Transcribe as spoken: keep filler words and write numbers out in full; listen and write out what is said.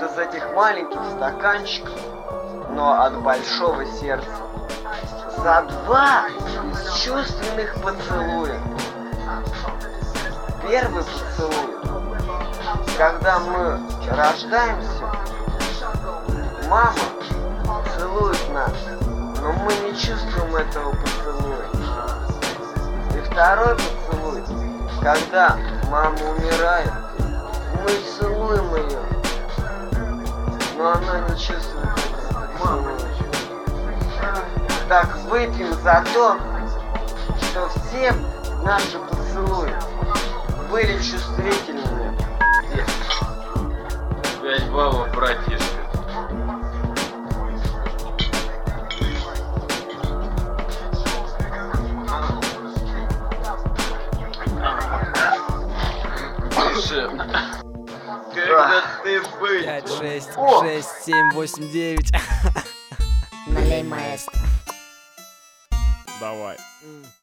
из этих маленьких стаканчиков, но от большого сердца. За два бесчувственных поцелуя. Первый поцелуй, когда мы рождаемся, мама целует нас, но мы не чувствуем этого поцелуя. И второй поцелуй, когда мама умирает, мы целуем ее, но она не чувствует этого поцелуя. Так выпьем за то, что все наши поцелуи были чувствительными. Пять баллов, братишка. Тише. Когда ты быть? пять, шесть, О! шесть, семь, восемь, девять. Налей, маэстро. Давай.